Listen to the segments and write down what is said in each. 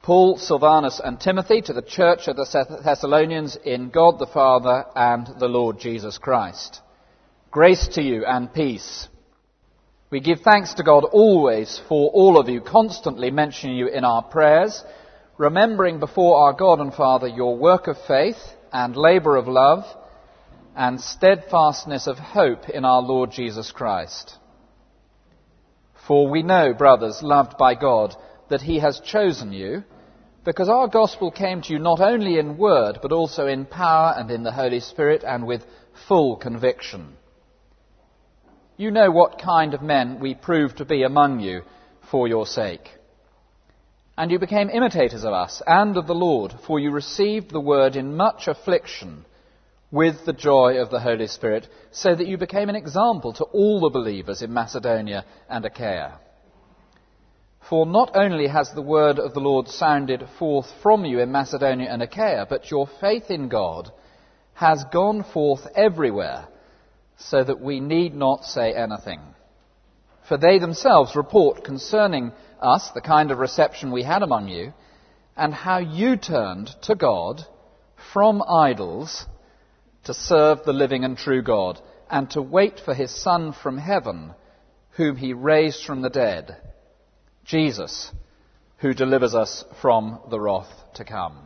Paul, Silvanus and Timothy to the church of the Thessalonians in God the Father and the Lord Jesus Christ. Grace to you and peace. We give thanks to God always for all of you, constantly mentioning you in our prayers, remembering before our God and Father your work of faith and labour of love and steadfastness of hope in our Lord Jesus Christ. For we know, brothers, loved by God, that he has chosen you, because our gospel came to you not only in word, but also in power and in the Holy Spirit and with full conviction. You know what kind of men we proved to be among you for your sake. And you became imitators of us and of the Lord, for you received the word in much affliction with the joy of the Holy Spirit, so that you became an example to all the believers in Macedonia and Achaia. For not only has the word of the Lord sounded forth from you in Macedonia and Achaia, but your faith in God has gone forth everywhere, so that we need not say anything. For they themselves report concerning us the kind of reception we had among you, and how you turned to God from idols to serve the living and true God, and to wait for his Son from heaven, whom he raised from the dead, Jesus, who delivers us from the wrath to come.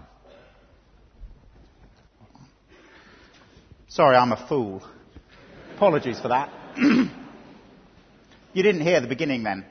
Sorry, I'm a fool. Apologies for that. You didn't hear the beginning then?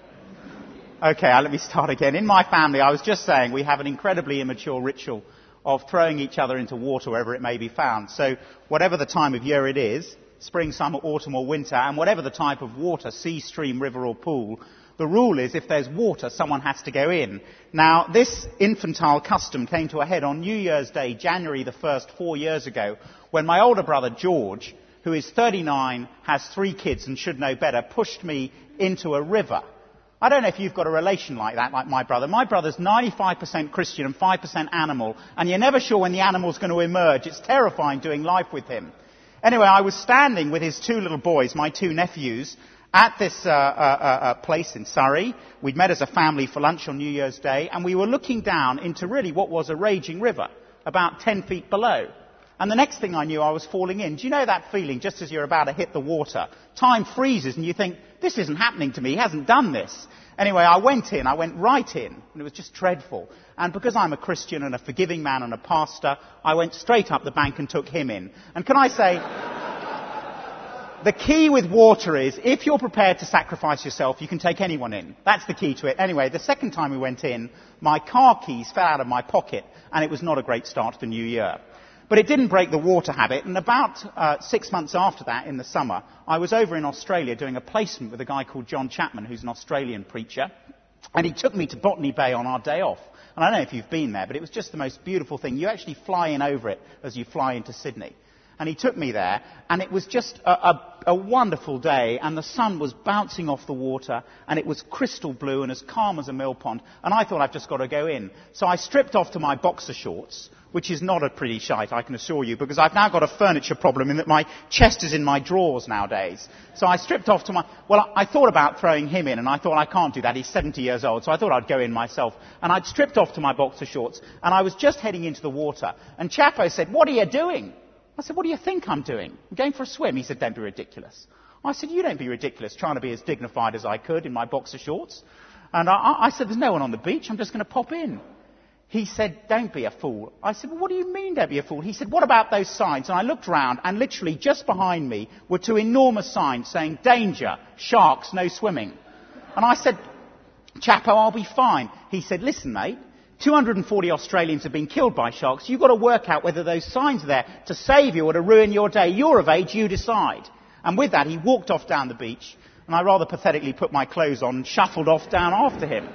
Okay, let me start again. In my family, I was just saying, we have an incredibly immature ritual of throwing each other into water wherever it may be found. So whatever the time of year it is, spring, summer, autumn or winter, and whatever the type of water, sea, stream, river or pool, the rule is if there's water, someone has to go in. Now, this infantile custom came to a head on New Year's Day, January the 1st, 4 years ago, when my older brother George, who is 39, has 3 kids and should know better, pushed me into a river. I don't know if you've got a relation like that, like my brother. My brother's 95% Christian and 5% animal, and you're never sure when the animal's going to emerge. It's terrifying doing life with him. Anyway, I was standing with his 2 little boys, my 2 nephews, at this place in Surrey. We'd met as a family for lunch on New Year's Day, and we were looking down into really what was a raging river, about 10 feet below. And the next thing I knew, I was falling in. Do you know that feeling just as you're about to hit the water? Time freezes and you think, this isn't happening to me, he hasn't done this. Anyway, I went right in, and it was just dreadful. And because I'm a Christian and a forgiving man and a pastor, I went straight up the bank and took him in. And can I say, the key with water is, if you're prepared to sacrifice yourself, you can take anyone in. That's the key to it. Anyway, the second time we went in, my car keys fell out of my pocket, and it was not a great start to the new year. But it didn't break the water habit, and about 6 months after that, in the summer, I was over in Australia doing a placement with a guy called John Chapman, who's an Australian preacher, and he took me to Botany Bay on our day off. And I don't know if you've been there, but it was just the most beautiful thing. You actually fly in over it as you fly into Sydney. And he took me there, and it was just a wonderful day, and the sun was bouncing off the water, and it was crystal blue and as calm as a mill pond, and I thought, I've just got to go in. So I stripped off to my boxer shorts, which is not a pretty sight, I can assure you, because I've now got a furniture problem in that my chest is in my drawers nowadays. So I stripped off to I thought about throwing him in, and I thought, I can't do that, he's 70 years old, so I thought I'd go in myself. And I'd stripped off to my boxer shorts, and I was just heading into the water, and Chapo said, what are you doing? I said, what do you think I'm doing? I'm going for a swim. He said, don't be ridiculous. I said, you don't be ridiculous, trying to be as dignified as I could in my boxer shorts. And I said, there's no one on the beach, I'm just going to pop in. He said, don't be a fool. I said, well, what do you mean don't be a fool? He said, what about those signs? And I looked round, and literally just behind me were 2 enormous signs saying, danger, sharks, no swimming. And I said, Chapo, I'll be fine. He said, listen, mate, 240 Australians have been killed by sharks. You've got to work out whether those signs are there to save you or to ruin your day. You're of age, you decide. And with that, he walked off down the beach, and I rather pathetically put my clothes on and shuffled off down after him.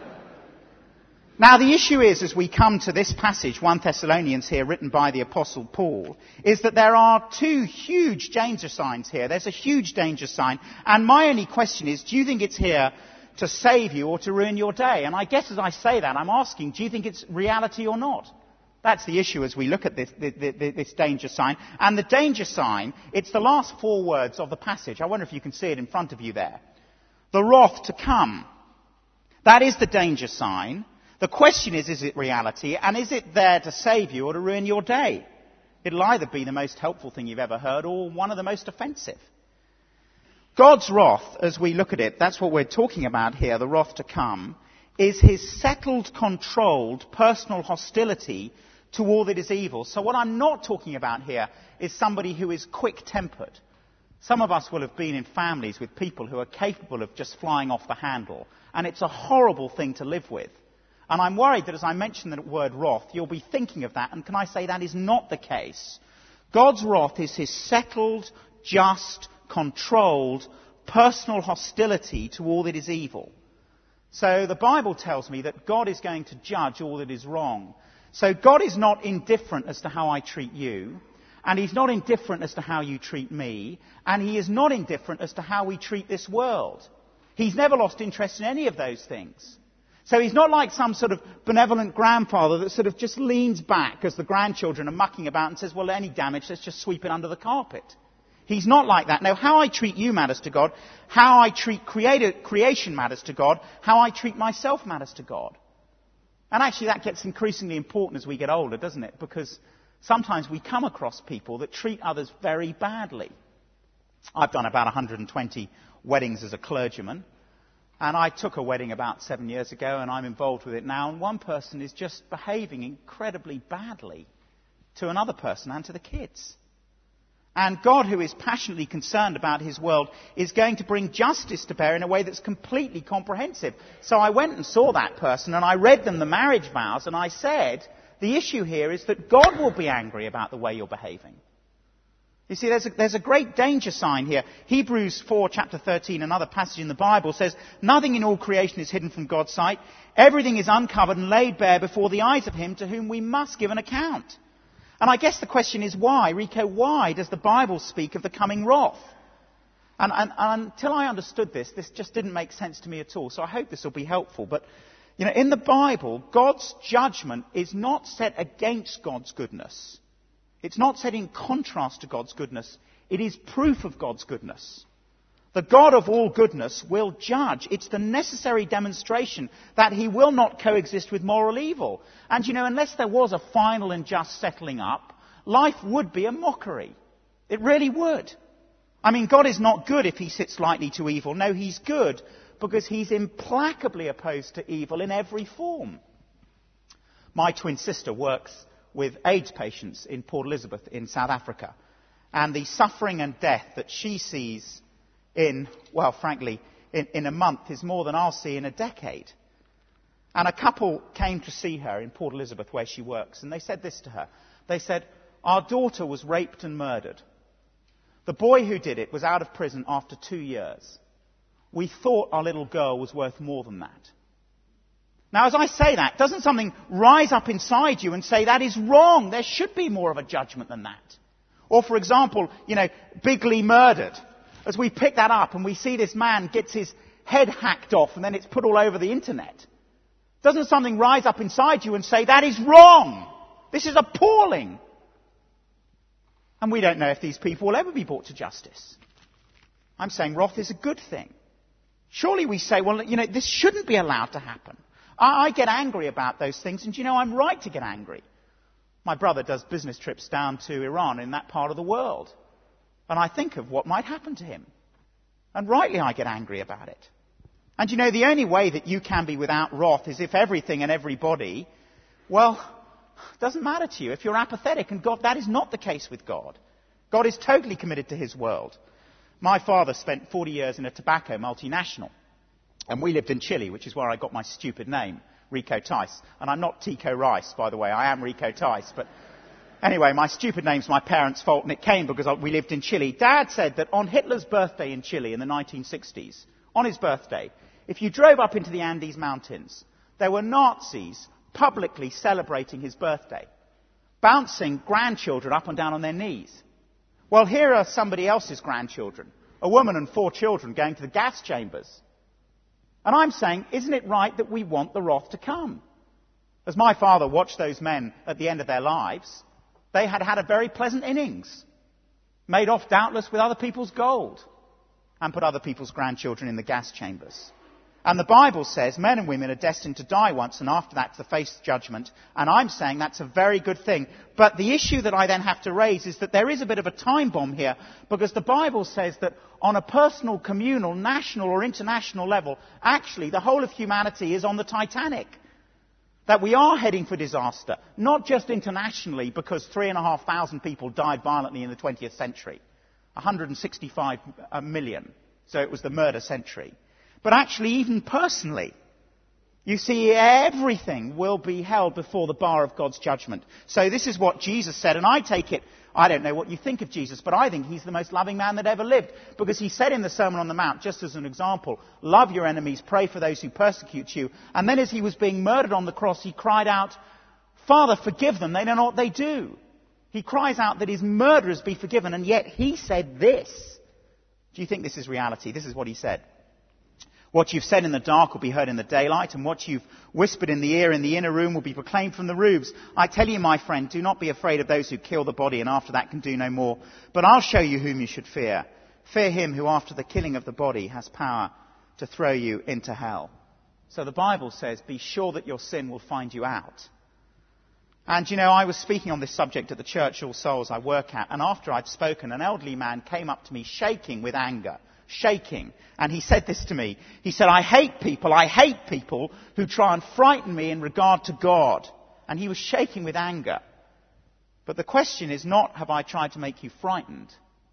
Now, the issue is, as we come to this passage, 1 Thessalonians here, written by the Apostle Paul, is that there are 2 huge danger signs here. There's a huge danger sign. And my only question is, do you think it's here to save you or to ruin your day? And I guess as I say that, I'm asking, do you think it's reality or not? That's the issue as we look at this danger sign. And the danger sign, it's the last 4 words of the passage. I wonder if you can see it in front of you there. The wrath to come. That is the danger sign. The question is it reality? And is it there to save you or to ruin your day? It'll either be the most helpful thing you've ever heard or one of the most offensive. God's wrath, as we look at it, that's what we're talking about here, the wrath to come, is his settled, controlled, personal hostility to all that is evil. So what I'm not talking about here is somebody who is quick-tempered. Some of us will have been in families with people who are capable of just flying off the handle, and it's a horrible thing to live with. And I'm worried that as I mention the word wrath, you'll be thinking of that, and can I say that is not the case? God's wrath is his settled, just, controlled, personal hostility to all that is evil. So the Bible tells me that God is going to judge all that is wrong. So God is not indifferent as to how I treat you, and he's not indifferent as to how you treat me, and he is not indifferent as to how we treat this world. He's never lost interest in any of those things. So he's not like some sort of benevolent grandfather that sort of just leans back as the grandchildren are mucking about and says, well, any damage, let's just sweep it under the carpet. He's not like that. No, how I treat you matters to God. How I treat creation matters to God. How I treat myself matters to God. And actually that gets increasingly important as we get older, doesn't it? Because sometimes we come across people that treat others very badly. I've done about 120 weddings as a clergyman. And I took a wedding about 7 years ago, and I'm involved with it now. And one person is just behaving incredibly badly to another person and to the kids. And God, who is passionately concerned about his world, is going to bring justice to bear in a way that's completely comprehensive. So I went and saw that person, and I read them the marriage vows, and I said, the issue here is that God will be angry about the way you're behaving. You see, there's a great danger sign here. Hebrews 4, chapter 13, another passage in the Bible, says, nothing in all creation is hidden from God's sight. Everything is uncovered and laid bare before the eyes of him to whom we must give an account. And I guess the question is why? Rico, why does the Bible speak of the coming wrath? And until I understood this just didn't make sense to me at all. So I hope this will be helpful. But, you know, in the Bible, God's judgment is not set against God's goodness. It's not set in contrast to God's goodness. It is proof of God's goodness. The God of all goodness will judge. It's the necessary demonstration that he will not coexist with moral evil. And, you know, unless there was a final and just settling up, life would be a mockery. It really would. I mean, God is not good if he sits lightly to evil. No, he's good because he's implacably opposed to evil in every form. My twin sister works with AIDS patients in Port Elizabeth in South Africa. And the suffering and death that she sees in a month is more than I'll see in a decade. And a couple came to see her in Port Elizabeth where she works, and they said this to her. They said, our daughter was raped and murdered. The boy who did it was out of prison after 2 years. We thought our little girl was worth more than that. Now, as I say that, doesn't something rise up inside you and say, that is wrong, there should be more of a judgment than that? Or, for example, you know, Bigley murdered. As we pick that up and we see this man gets his head hacked off and then it's put all over the internet, doesn't something rise up inside you and say, that is wrong? This is appalling. And we don't know if these people will ever be brought to justice. I'm saying wrath is a good thing. Surely we say, well, you know, this shouldn't be allowed to happen. I get angry about those things, and you know, I'm right to get angry. My brother does business trips down to Iran in that part of the world. And I think of what might happen to him. And rightly I get angry about it. And you know, the only way that you can be without wrath is if everything and everybody, well, doesn't matter to you. If you're apathetic, and God, that is not the case with God. God is totally committed to his world. My father spent 40 years in a tobacco multinational. And we lived in Chile, which is where I got my stupid name, Rico Tice. And I'm not Tico Rice, by the way. I am Rico Tice. But anyway, my stupid name's my parents' fault, and it came because we lived in Chile. Dad said that on Hitler's birthday in Chile in the 1960s, on his birthday, if you drove up into the Andes Mountains, there were Nazis publicly celebrating his birthday, bouncing grandchildren up and down on their knees. Well, here are somebody else's grandchildren, a woman and 4 children going to the gas chambers. And I'm saying, isn't it right that we want the wrath to come? As my father watched those men at the end of their lives, they had had a very pleasant innings, made off doubtless with other people's gold, and put other people's grandchildren in the gas chambers. And the Bible says men and women are destined to die once and after that to face judgment. And I'm saying that's a very good thing. But the issue that I then have to raise is that there is a bit of a time bomb here, because the Bible says that on a personal, communal, national or international level, actually the whole of humanity is on the Titanic. That we are heading for disaster, not just internationally because 3,500 people died violently in the 20th century. 165 million. So it was the murder century. But actually, even personally, you see, everything will be held before the bar of God's judgment. So this is what Jesus said, and I take it, I don't know what you think of Jesus, but I think he's the most loving man that ever lived. Because he said in the Sermon on the Mount, just as an example, love your enemies, pray for those who persecute you. And then as he was being murdered on the cross, he cried out, Father, forgive them, they don't know what they do. He cries out that his murderers be forgiven, and yet he said this. Do you think this is reality? This is what he said. What you've said in the dark will be heard in the daylight, and what you've whispered in the ear in the inner room will be proclaimed from the roofs. I tell you, my friend, do not be afraid of those who kill the body and after that can do no more. But I'll show you whom you should fear. Fear him who after the killing of the body has power to throw you into hell. So the Bible says, be sure that your sin will find you out. And you know, I was speaking on this subject at the church All Souls I work at, and after I'd spoken, an elderly man came up to me shaking with anger. Shaking. And he said this to me. He said, I hate people who try and frighten me in regard to God. And he was shaking with anger. But the question is not, have I tried to make you frightened?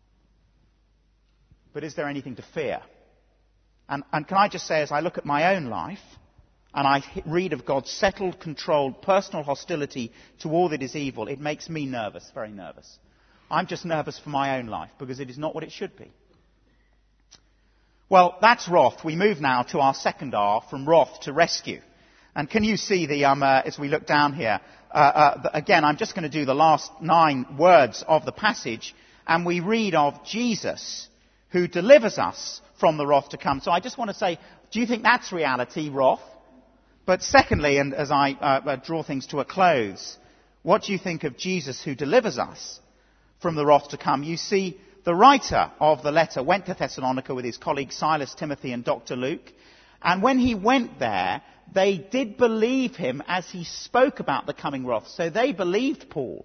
But is there anything to fear? And can I just say, as I look at my own life, and I read of God's settled, controlled, personal hostility to all that is evil, it makes me nervous, very nervous. I'm just nervous for my own life, because it is not what it should be. Well, that's wrath. We move now to our second R, from wrath to rescue. And can you see as we look down here, again, I'm just going to do the last 9 words of the passage, and we read of Jesus, who delivers us from the wrath to come. So I just want to say, do you think that's reality, wrath? But secondly, and as I draw things to a close, what do you think of Jesus, who delivers us from the wrath to come? You see, the writer of the letter went to Thessalonica with his colleagues Silas, Timothy and Dr. Luke. And when he went there, they did believe him as he spoke about the coming wrath. So they believed Paul.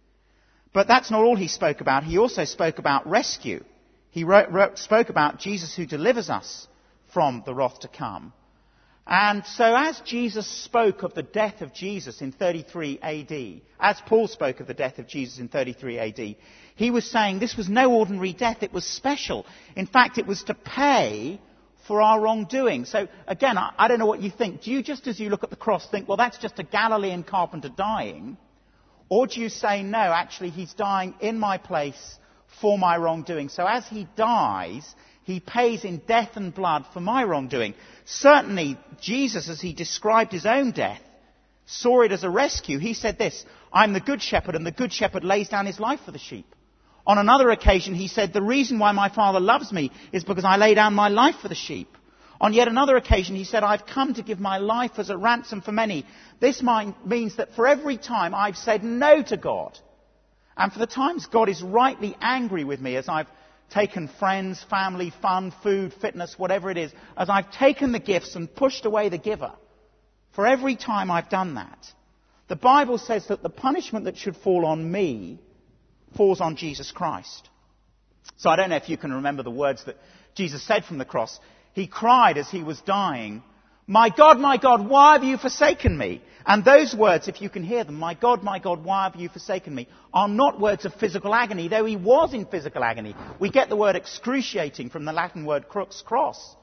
But that's not all he spoke about. He also spoke about rescue. He spoke about Jesus who delivers us from the wrath to come. And so as Jesus spoke of the death of Jesus in 33 AD, as Paul spoke of the death of Jesus in 33 AD, he was saying this was no ordinary death, it was special. In fact, it was to pay for our wrongdoing. So again, I don't know what you think. Do you, just as you look at the cross, think, well, that's just a Galilean carpenter dying? Or do you say, no, actually, he's dying in my place for my wrongdoing. So as he dies, he pays in death and blood for my wrongdoing. Certainly, Jesus, as he described his own death, saw it as a rescue. He said this, I'm the good shepherd, and the good shepherd lays down his life for the sheep. On another occasion, he said, the reason why my Father loves me is because I lay down my life for the sheep. On yet another occasion, he said, I've come to give my life as a ransom for many. This means that for every time I've said no to God, and for the times God is rightly angry with me as I've taken friends, family, fun, food, fitness, whatever it is, as I've taken the gifts and pushed away the giver, for every time I've done that, the Bible says that the punishment that should fall on me falls on Jesus Christ. So I don't know if you can remember the words that Jesus said from the cross. He cried as he was dying, my God, why have you forsaken me? And those words, if you can hear them, my God, why have you forsaken me, are not words of physical agony, though he was in physical agony. We get the word excruciating from the Latin word crux, cross.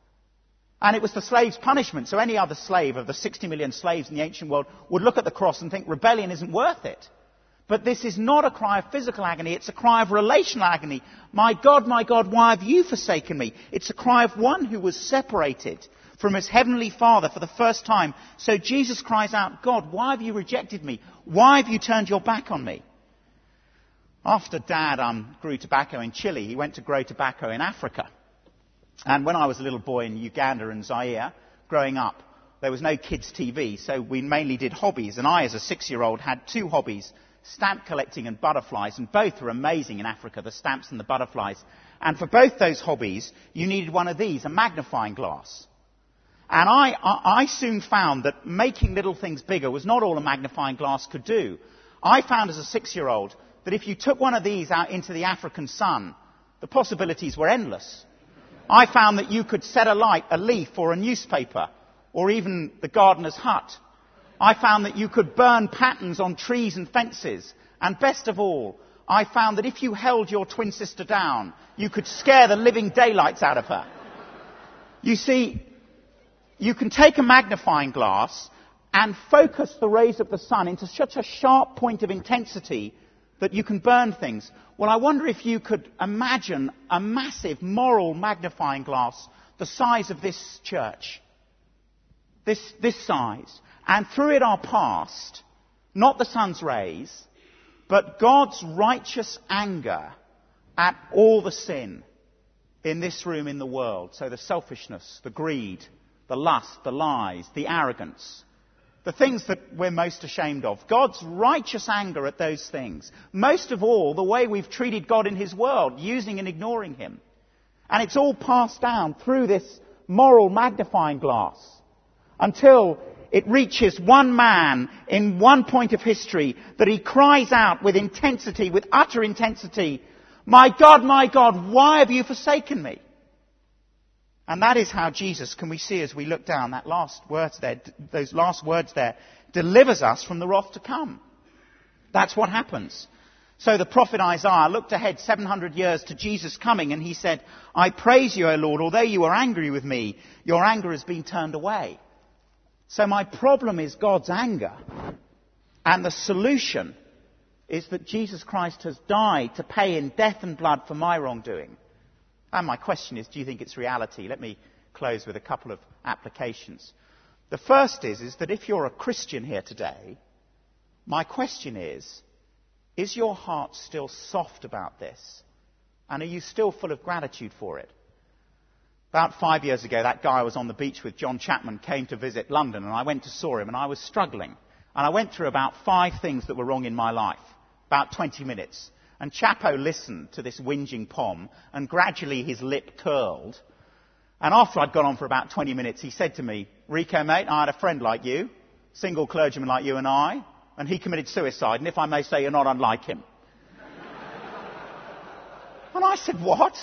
And it was the slave's punishment. So any other slave of the 60 million slaves in the ancient world would look at the cross and think rebellion isn't worth it. But this is not a cry of physical agony, it's a cry of relational agony. My God, why have you forsaken me? It's a cry of one who was separated from his heavenly Father for the first time. So Jesus cries out, God, why have you rejected me? Why have you turned your back on me? After Dad grew tobacco in Chile, he went to grow tobacco in Africa. And when I was a little boy in Uganda and Zaire, growing up, there was no kids' TV, so we mainly did hobbies. And I, as a 6-year-old, had 2 hobbies, stamp collecting and butterflies, and both are amazing in Africa, the stamps and the butterflies. And for both those hobbies, you needed one of these, a magnifying glass. And I soon found that making little things bigger was not all a magnifying glass could do. I found as a 6-year-old that if you took one of these out into the African sun, the possibilities were endless. I found that you could set alight a leaf or a newspaper or even the gardener's hut. I found that you could burn patterns on trees and fences. And best of all, I found that if you held your twin sister down, you could scare the living daylights out of her. You see, you can take a magnifying glass and focus the rays of the sun into such a sharp point of intensity that you can burn things. Well, I wonder if you could imagine a massive moral magnifying glass the size of this church. This size. And through it are passed, not the sun's rays, but God's righteous anger at all the sin in this room, in the world. So the selfishness, the greed, the lust, the lies, the arrogance, the things that we're most ashamed of. God's righteous anger at those things. Most of all, the way we've treated God in his world, using and ignoring him. And it's all passed down through this moral magnifying glass until it reaches one man in one point of history that he cries out with intensity, with utter intensity, my God, why have you forsaken me?" And that is how Jesus, can we see as we look down, that last words there, those last words there, delivers us from the wrath to come. That's what happens. So the prophet Isaiah looked ahead 700 years to Jesus coming and he said, "I praise you, O Lord, although you are angry with me, your anger has been turned away." So my problem is God's anger. And the solution is that Jesus Christ has died to pay in death and blood for my wrongdoing. And my question is, do you think it's reality? Let me close with a couple of applications. The first is that if you're a Christian here today, my question is your heart still soft about this? And are you still full of gratitude for it? About 5 years ago, that guy I was on the beach with, John Chapman, came to visit London, and I went to saw him, and I was struggling. And I went through about 5 things that were wrong in my life, about 20 minutes. And Chapo listened to this whinging Pom, and gradually his lip curled. And after I'd gone on for about 20 minutes, he said to me, "Rico, mate, I had a friend like you, single clergyman like you and I, and he committed suicide, and if I may say, you're not unlike him." And I said, "What?"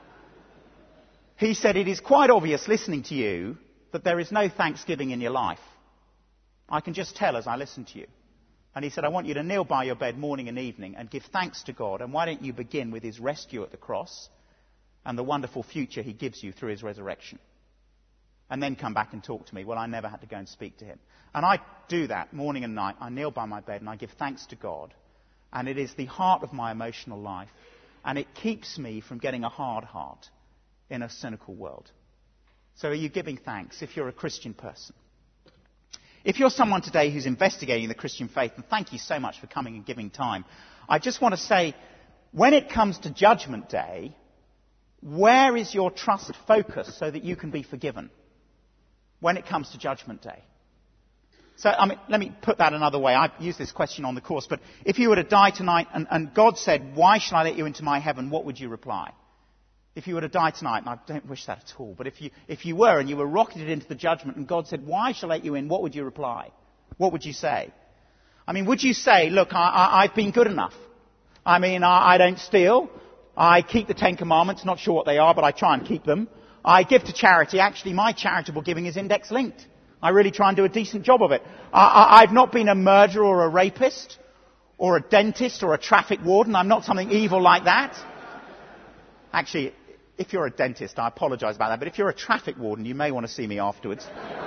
He said, "It is quite obvious, listening to you, that there is no thanksgiving in your life. I can just tell as I listen to you." And he said, "I want you to kneel by your bed morning and evening and give thanks to God. And why don't you begin with his rescue at the cross and the wonderful future he gives you through his resurrection? And then come back and talk to me." Well, I never had to go and speak to him. And I do that morning and night. I kneel by my bed and I give thanks to God. And it is the heart of my emotional life. And it keeps me from getting a hard heart in a cynical world. So are you giving thanks if you're a Christian person? If you're someone today who's investigating the Christian faith, and thank you so much for coming and giving time, I just want to say, when it comes to Judgment Day, where is your trust focused so that you can be forgiven? When it comes to Judgment Day. So, let me put that another way. I've used this question on the course, but if you were to die tonight and God said, "Why shall I let you into my heaven?" what would you reply? If you were to die tonight, and I don't wish that at all, but if you were and you were rocketed into the judgment and God said, "Why shall I let you in?" what would you reply? What would you say? Would you say, "Look, I've been good enough. I don't steal. I keep the 10 Commandments, not sure what they are, but I try and keep them. I give to charity. Actually, my charitable giving is index linked. I really try and do a decent job of it. I've not been a murderer or a rapist or a dentist or a traffic warden. I'm not something evil like that." Actually, if you're a dentist, I apologise about that, but if you're a traffic warden, you may want to see me afterwards.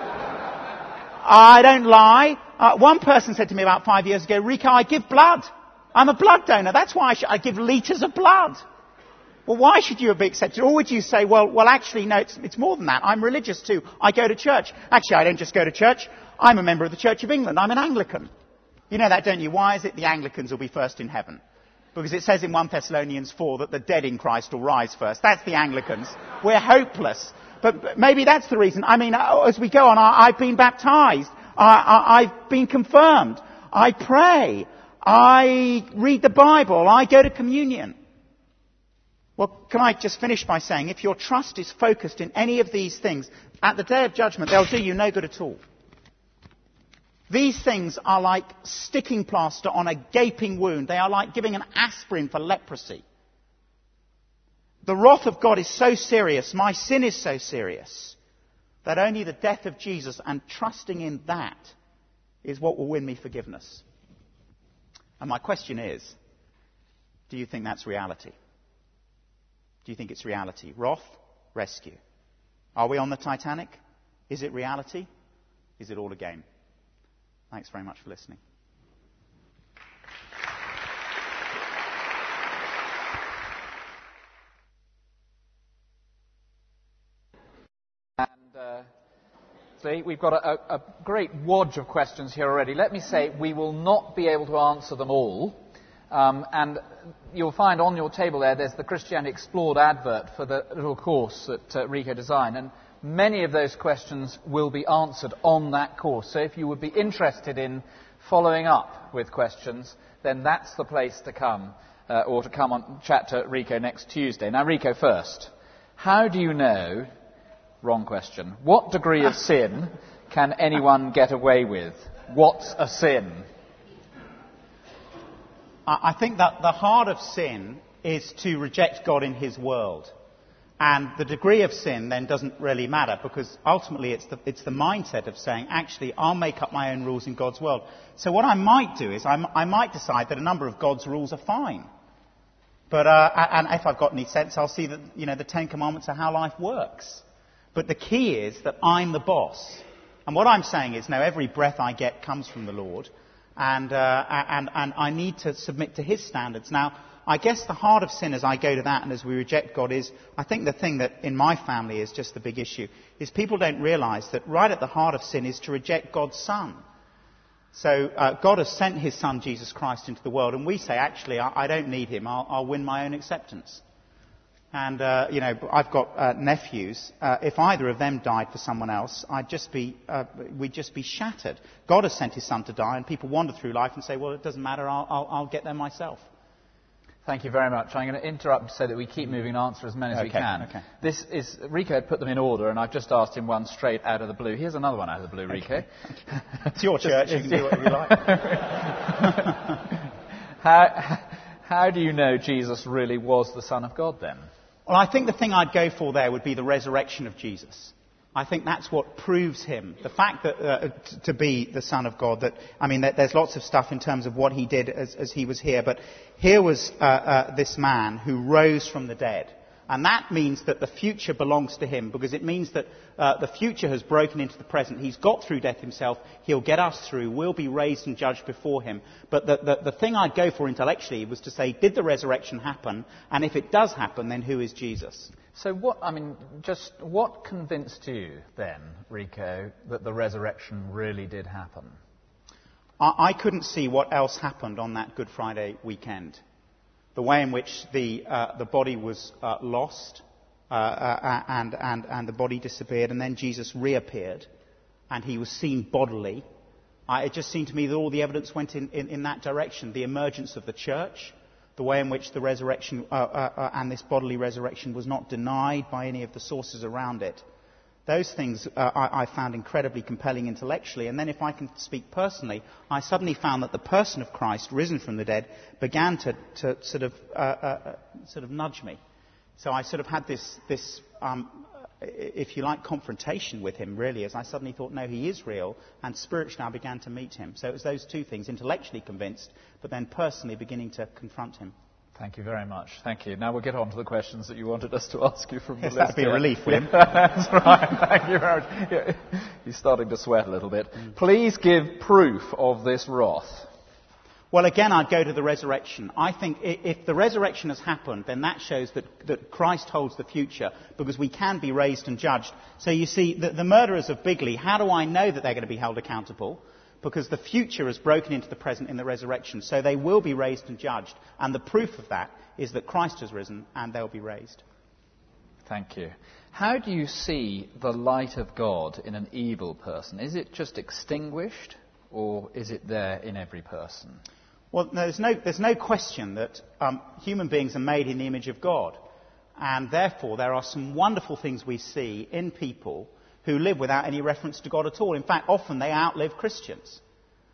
I don't lie. One person said to me about 5 years ago, "Rico, I give blood. I'm a blood donor. That's why I give litres of blood." Well, why should you be accepted? Or would you say, well, actually, no, it's more than that. I'm religious too. I go to church. Actually, I don't just go to church. I'm a member of the Church of England. I'm an Anglican. You know that, don't you? Why is it the Anglicans will be first in heaven? Because it says in 1 Thessalonians 4 that the dead in Christ will rise first. That's the Anglicans. We're hopeless. But maybe that's the reason. As we go on, I've been baptized. I've been confirmed. I pray. I read the Bible. I go to communion. Well, can I just finish by saying, if your trust is focused in any of these things, At the day of judgment, they'll do you no good at all. These things are like sticking plaster on a gaping wound. They are like giving an aspirin for leprosy. The wrath of God is so serious, my sin is so serious, that only the death of Jesus and trusting in that is what will win me forgiveness. And my question is, do you think that's reality? Do you think it's reality? Wrath, rescue. Are we on the Titanic? Is it reality? Is it all a game? Thanks very much for listening. See, we've got a great wodge of questions here already. Let me say we will not be able to answer them all. And you'll find on your table there's the Christianity Explored advert for the little course that Rico designed. And many of those questions will be answered on that course. So if you would be interested in following up with questions, then that's the place to come, or to come on chat to Rico next Tuesday. Now, Rico first. How do you know... Wrong question. What degree of sin can anyone get away with? What's a sin? I think that the heart of sin is to reject God in his world. And the degree of sin then doesn't really matter, because ultimately it's the mindset of saying, actually, I'll make up my own rules in God's world. So what I might do is I might decide that a number of God's rules are fine. But and if I've got any sense, I'll see that, the Ten Commandments are how life works. But the key is that I'm the boss. And what I'm saying is, no, every breath I get comes from the Lord. And I need to submit to his standards. Now, I guess the heart of sin as I go to that and as we reject God is, I think the thing that in my family is just the big issue, is people don't realise that right at the heart of sin is to reject God's Son. So God has sent his Son, Jesus Christ, into the world. And we say, actually, I don't need him. I'll win my own acceptance. And, I've got nephews. If either of them died for someone else, we'd just be shattered. God has sent his Son to die, and people wander through life and say, well, it doesn't matter, I'll get there myself. Thank you very much. I'm going to interrupt so that we keep moving and answer as many as we can. Okay. This is, Rico had put them in order, and I've just asked him one straight out of the blue. Here's another one out of the blue, Rico. Okay. It's your church, you can do whatever you like. How do you know Jesus really was the Son of God then? Well, I think the thing I'd go for there would be the resurrection of Jesus. I think that's what proves him. The fact that to be the Son of God, there's lots of stuff in terms of what he did as he was here, but here was this man who rose from the dead. And that means that the future belongs to him, because it means that the future has broken into the present. He's got through death himself. He'll get us through. We'll be raised and judged before him. But the thing I'd go for intellectually was to say, did the resurrection happen? And if it does happen, then who is Jesus? So what convinced you then, Rico, that the resurrection really did happen? I couldn't see what else happened on that Good Friday weekend. The way in which the body was lost and the body disappeared, and then Jesus reappeared and he was seen bodily. It just seemed to me that all the evidence went in that direction. The emergence of the church, the way in which the resurrection and this bodily resurrection was not denied by any of the sources around it. Those things I found incredibly compelling intellectually. And then if I can speak personally, I suddenly found that the person of Christ, risen from the dead, began to sort of nudge me. So I sort of had this if you like, confrontation with him, really, as I suddenly thought, no, he is real, and spiritually I began to meet him. So it was those two things, intellectually convinced, but then personally beginning to confront him. Thank you very much. Thank you. Now we'll get on to the questions that you wanted us to ask you from the list. That'd be a relief, William. That's right. Thank you very much. Yeah. He's starting to sweat a little bit. Please give proof of this wrath. Well, again, I'd go to the resurrection. I think if the resurrection has happened, then that shows that Christ holds the future, because we can be raised and judged. So you see, the murderers of Bigley, how do I know that they're going to be held accountable? Because the future has broken into the present in the resurrection. So they will be raised and judged. And the proof of that is that Christ has risen and they'll be raised. Thank you. How do you see the light of God in an evil person? Is it just extinguished, or is it there in every person? Well, there's no question that human beings are made in the image of God. And therefore, there are some wonderful things we see in people who live without any reference to God at all. In fact, often they outlive Christians.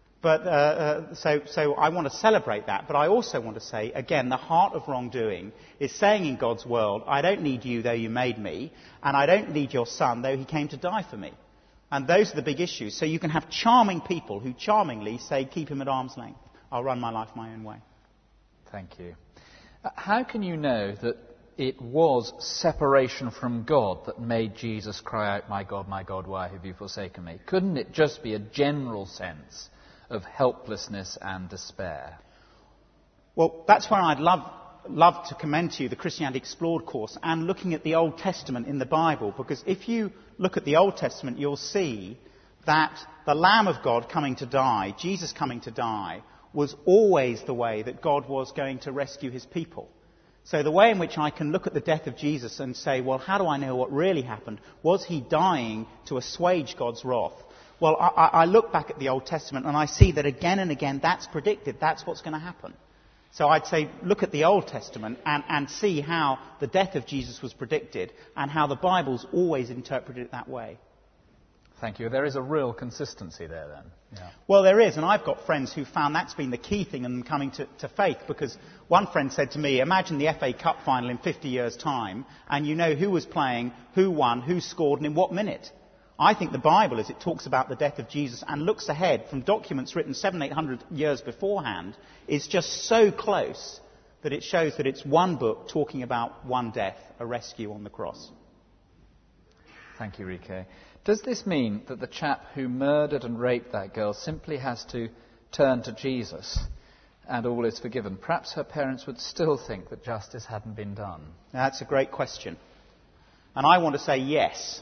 But so I want to celebrate that. But I also want to say, again, the heart of wrongdoing is saying in God's world, I don't need you, though you made me, and I don't need your son, though he came to die for me. And those are the big issues. So you can have charming people who charmingly say, keep him at arm's length. I'll run my life my own way. Thank you. How can you know that it was separation from God that made Jesus cry out, my God, why have you forsaken me? Couldn't it just be a general sense of helplessness and despair? Well, that's where I'd love to commend to you the Christianity Explored course and looking at the Old Testament in the Bible, because if you look at the Old Testament, you'll see that the Lamb of God coming to die, Jesus coming to die, was always the way that God was going to rescue his people. So the way in which I can look at the death of Jesus and say, well, how do I know what really happened? Was he dying to assuage God's wrath? Well, I look back at the Old Testament and I see that again and again that's predicted. That's what's going to happen. So I'd say look at the Old Testament and see how the death of Jesus was predicted and how the Bible's always interpreted it that way. Thank you. There is a real consistency there then. Yeah. Well, there is, and I've got friends who found that's been the key thing in them coming to faith, because one friend said to me, imagine the FA Cup final in 50 years' time, and you know who was playing, who won, who scored, and in what minute. I think the Bible, as it talks about the death of Jesus and looks ahead from documents written 700-800 years beforehand, is just so close that it shows that it's one book talking about one death, a rescue on the cross. Thank you, Rike. Does this mean that the chap who murdered and raped that girl simply has to turn to Jesus and all is forgiven? Perhaps her parents would still think that justice hadn't been done. That's a great question. And I want to say yes.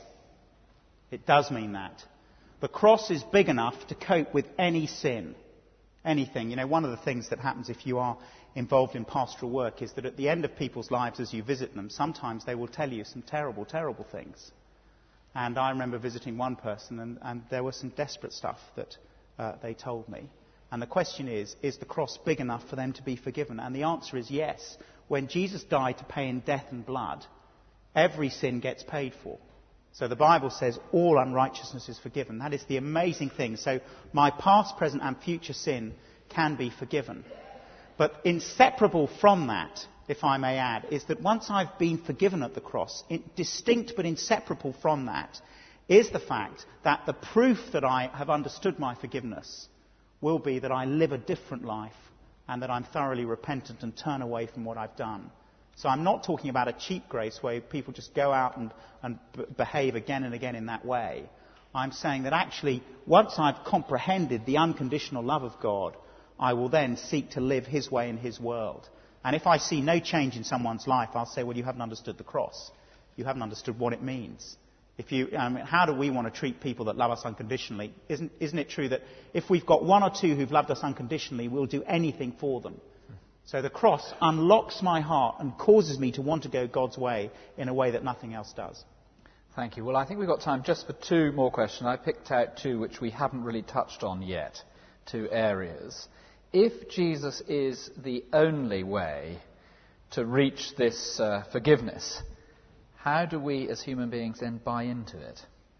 It does mean that. The cross is big enough to cope with any sin, anything. You know, one of the things that happens if you are involved in pastoral work is that at the end of people's lives as you visit them, sometimes they will tell you some terrible, terrible things. And I remember visiting one person and there was some desperate stuff that they told me. And the question is the cross big enough for them to be forgiven? And the answer is yes. When Jesus died to pay in death and blood, every sin gets paid for. So the Bible says all unrighteousness is forgiven. That is the amazing thing. So my past, present and future sin can be forgiven. But inseparable from that, if I may add, is that once I've been forgiven at the cross, distinct but inseparable from that, is the fact that the proof that I have understood my forgiveness will be that I live a different life and that I'm thoroughly repentant and turn away from what I've done. So I'm not talking about a cheap grace where people just go out and behave again and again in that way. I'm saying that actually, once I've comprehended the unconditional love of God, I will then seek to live his way in his world. And if I see no change in someone's life, I'll say, well, you haven't understood the cross. You haven't understood what it means. How do we want to treat people that love us unconditionally? Isn't it true that if we've got one or two who've loved us unconditionally, we'll do anything for them? So the cross unlocks my heart and causes me to want to go God's way in a way that nothing else does. Thank you. Well, I think we've got time just for two more questions. I picked out two which we haven't really touched on yet, two areas. If Jesus is the only way to reach this forgiveness, how do we as human beings then buy into it?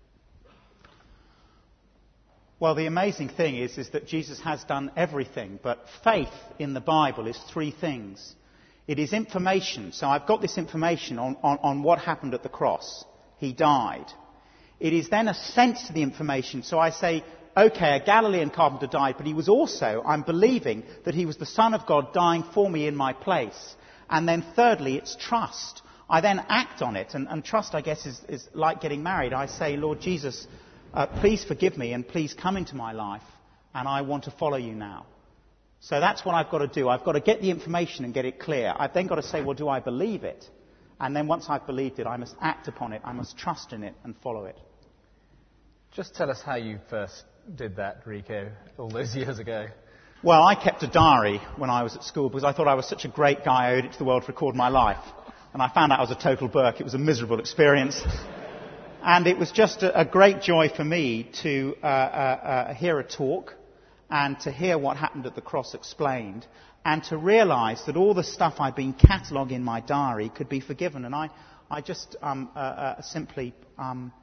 Well, the amazing thing is that Jesus has done everything, but faith in the Bible is three things. It is information. So I've got this information on what happened at the cross. He died. It is then assent to the information. So I say, okay, a Galilean carpenter died, but he was also, I'm believing that he was the Son of God dying for me in my place. And then thirdly, it's trust. I then act on it. And trust, I guess, is like getting married. I say, Lord Jesus, please forgive me and please come into my life, and I want to follow you now. So that's what I've got to do. I've got to get the information and get it clear. I've then got to say, well, do I believe it? And then once I've believed it, I must act upon it. I must trust in it and follow it. Just tell us how you first did that, Rico, all those years ago. Well, I kept a diary when I was at school because I thought I was such a great guy, I owed it to the world to record my life. And I found out I was a total Burke. It was a miserable experience. And it was just a great joy for me to hear a talk and to hear what happened at the cross explained and to realise that all the stuff I'd been cataloguing in my diary could be forgiven. And I just simply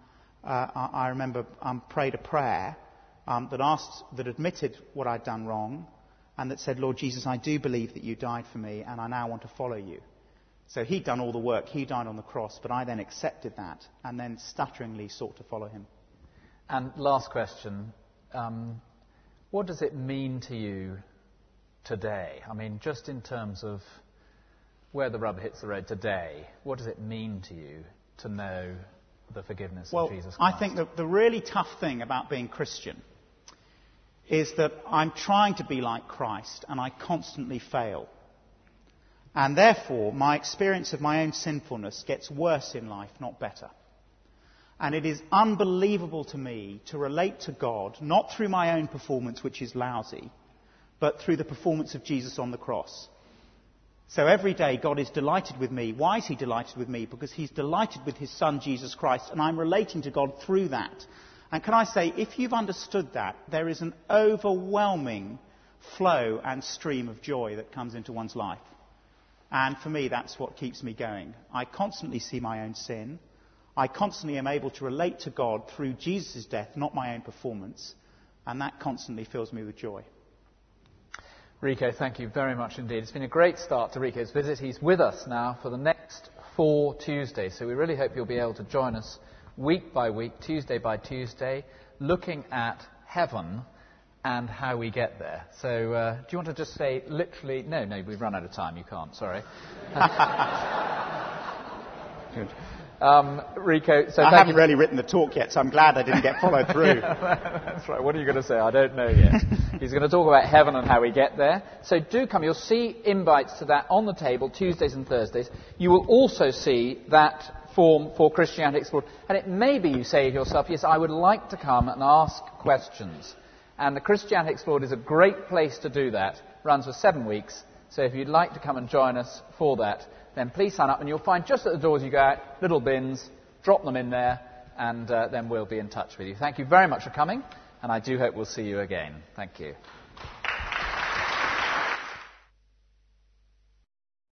I remember prayed a prayer that admitted what I'd done wrong, and that said, Lord Jesus, I do believe that you died for me, and I now want to follow you. So he'd done all the work, he died on the cross, but I then accepted that, and then stutteringly sought to follow him. And last question, what does it mean to you today? I mean, just in terms of where the rubber hits the road today, what does it mean to you to know the forgiveness of Jesus Christ? I think that the really tough thing about being Christian is that I'm trying to be like Christ, and I constantly fail. And therefore, my experience of my own sinfulness gets worse in life, not better. And it is unbelievable to me to relate to God, not through my own performance, which is lousy, but through the performance of Jesus on the cross. So every day God is delighted with me. Why is he delighted with me? Because he's delighted with his son Jesus Christ, and I'm relating to God through that. And can I say, if you've understood that, there is an overwhelming flow and stream of joy that comes into one's life. And for me, that's what keeps me going. I constantly see my own sin. I constantly am able to relate to God through Jesus' death, not my own performance. And that constantly fills me with joy. Rico, thank you very much indeed. It's been a great start to Rico's visit. He's with us now for the next 4 Tuesdays. So we really hope you'll be able to join us week by week, Tuesday by Tuesday, looking at heaven and how we get there. So do you want to just say literally... No, we've run out of time. You can't, sorry. Good. Rico, so I haven't really written the talk yet, so I'm glad I didn't get followed through. That's right. What are you going to say? I don't know yet. He's going to talk about heaven and how we get there. So do come. You'll see invites to that on the table Tuesdays and Thursdays. You will also see that form for Christianity Explored. And it may be you say to yourself, yes, I would like to come and ask questions. And the Christianity Explored is a great place to do that. Runs for 7 weeks. So if you'd like to come and join us for that, then please sign up. And you'll find just at the doors you go out, little bins, drop them in there, and then we'll be in touch with you. Thank you very much for coming, and I do hope we'll see you again. Thank you.